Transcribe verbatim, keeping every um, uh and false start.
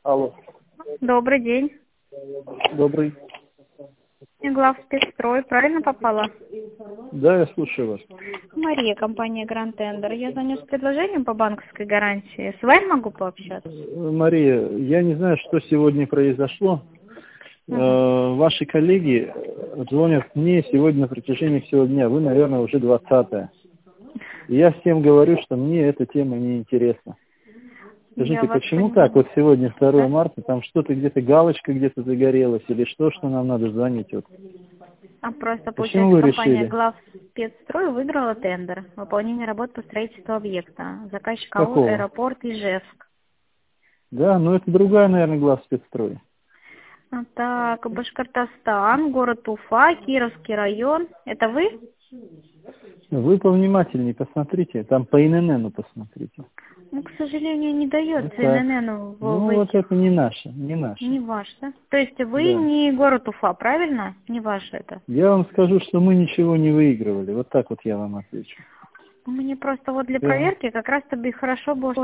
Алло. Добрый день. Добрый. Главспецстрой, правильно попала? Да, я слушаю вас. Мария, компания Grand Tender. Я звоню с предложением по банковской гарантии. С вами могу пообщаться? Мария, я не знаю, что сегодня произошло. Uh-huh. Ваши коллеги звонят мне сегодня на протяжении всего дня. Вы, наверное, уже двадцатая. Я всем говорю, что мне эта тема не интересна. Скажите, почему понимаю. Так? Вот сегодня второе марта, там что-то где-то, галочка где-то загорелась, или что, что нам надо звонить? Вот. А просто, почему получается, вы компания решили? Главспецстрой выиграла тендер. Выполнение работ по строительству объекта. Заказчик Какого? АО «Аэропорт» Ижевск. Да, но это другая, наверное, Главспецстрой. Так, Башкортостан, город Уфа, Кировский район. Это вы? Вы повнимательнее посмотрите, там по эн эн эн посмотрите. Ну, к сожалению, не дается Вот эн эн эн. Ну, вот это не наше, не наше. Не ваш, да? То есть вы Да. не город Уфа, правильно? Не ваш это? Я вам скажу, что мы ничего не выигрывали. Вот так вот я вам отвечу. Мне просто вот для Да. проверки как раз-то бы хорошо было,